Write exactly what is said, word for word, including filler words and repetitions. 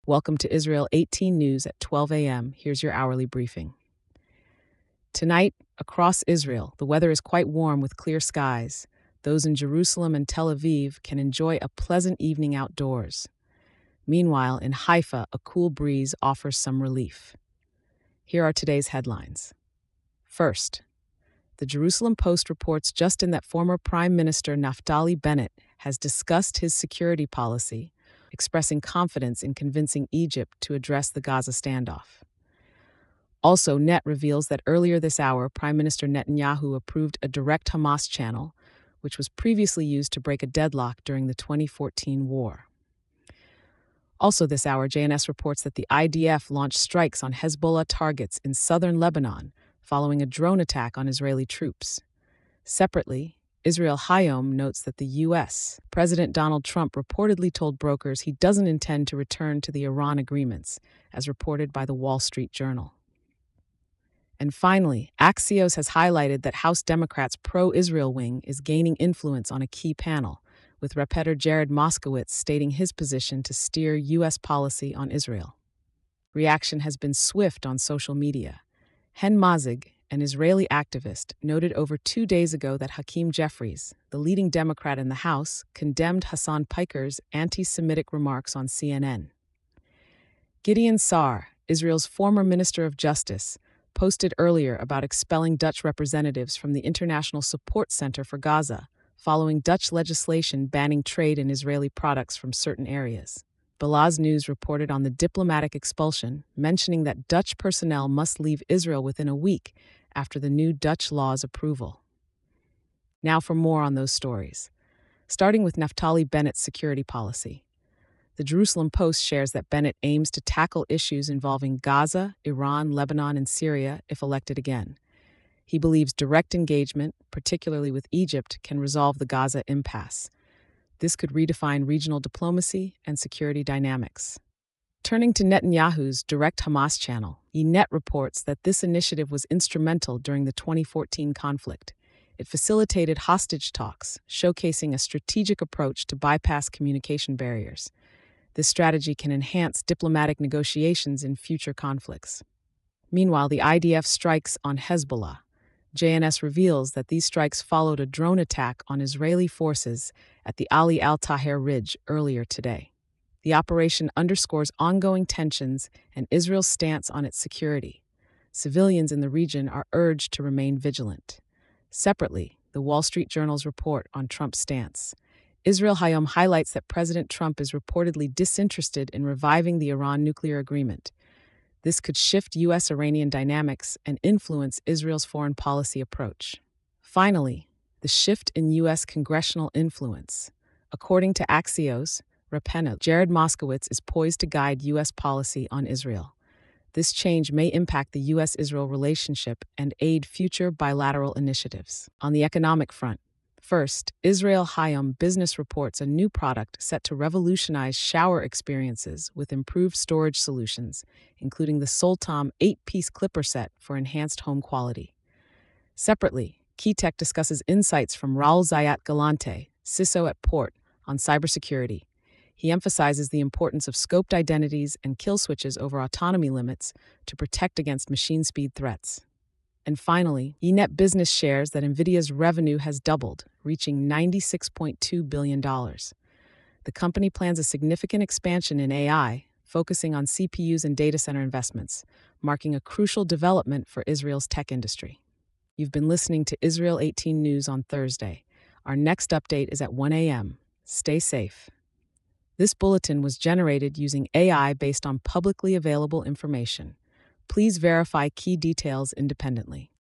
Welcome to Israel eighteen News at twelve a m. Here's your hourly briefing. Tonight, across Israel, the weather is quite warm with clear skies. Those in Jerusalem and Tel Aviv can enjoy a pleasant evening outdoors. Meanwhile, in Haifa, a cool breeze offers some relief. Here are today's headlines. First, the Jerusalem Post reports just in that former Prime Minister Naftali Bennett has discussed his security policy, expressing confidence in convincing Egypt to address the Gaza standoff. Also, Net reveals that earlier this hour, Prime Minister Netanyahu approved a direct Hamas channel, which was previously used to break a deadlock during the twenty fourteen war. Also this hour, J N S reports that the I D F launched strikes on Hezbollah targets in southern Lebanon following a drone attack on Israeli troops. Separately, Israel Hayom notes that the U S President Donald Trump reportedly told brokers he doesn't intend to return to the Iran agreements, as reported by the Wall Street Journal. And finally, Axios has highlighted that House Democrats' pro-Israel wing is gaining influence on a key panel, with Repeter Jared Moskowitz stating his position to steer U S policy on Israel. Reaction has been swift on social media. Hen Mazig, an Israeli activist, noted over two days ago that Hakeem Jeffries, the leading Democrat in the House, condemned Hassan Piker's anti-Semitic remarks on C N N. Gideon Saar, Israel's former Minister of Justice, posted earlier about expelling Dutch representatives from the International Support Center for Gaza, following Dutch legislation banning trade in Israeli products from certain areas. Balaz News reported on the diplomatic expulsion, mentioning that Dutch personnel must leave Israel within a week after the new Dutch law's approval. Now for more on those stories. Starting with Naftali Bennett's security policy. The Jerusalem Post shares that Bennett aims to tackle issues involving Gaza, Iran, Lebanon, and Syria if elected again. He believes direct engagement, particularly with Egypt, can resolve the Gaza impasse. This could redefine regional diplomacy and security dynamics. Turning to Netanyahu's direct Hamas channel, Ynet reports that this initiative was instrumental during the twenty fourteen conflict. It facilitated hostage talks, showcasing a strategic approach to bypass communication barriers. This strategy can enhance diplomatic negotiations in future conflicts. Meanwhile, the I D F strikes on Hezbollah. J N S reveals that these strikes followed a drone attack on Israeli forces at the Ali al-Tahrir Ridge earlier today. The operation underscores ongoing tensions and Israel's stance on its security. Civilians in the region are urged to remain vigilant. Separately, the Wall Street Journal's report on Trump's stance. Israel Hayom highlights that President Trump is reportedly disinterested in reviving the Iran nuclear agreement. This could shift U S-Iranian dynamics and influence Israel's foreign policy approach. Finally, the shift in U S congressional influence. According to Axios, Repeter Jared Moskowitz is poised to guide U S policy on Israel. This change may impact the U S Israel relationship and aid future bilateral initiatives. On the economic front, first, Israel Hayom Business reports a new product set to revolutionize shower experiences with improved storage solutions, including the Soltam eight-piece clipper set for enhanced home quality. Separately, Keytech discusses insights from Raul Zayat Galante, C I S O at Port, on cybersecurity. He emphasizes the importance of scoped identities and kill switches over autonomy limits to protect against machine speed threats. And finally, Ynet Business shares that NVIDIA's revenue has doubled, reaching ninety-six point two billion dollars. The company plans a significant expansion in A I, focusing on C P Us and data center investments, marking a crucial development for Israel's tech industry. You've been listening to Israel eighteen News on Thursday. Our next update is at one a m. Stay safe. This bulletin was generated using A I based on publicly available information. Please verify key details independently.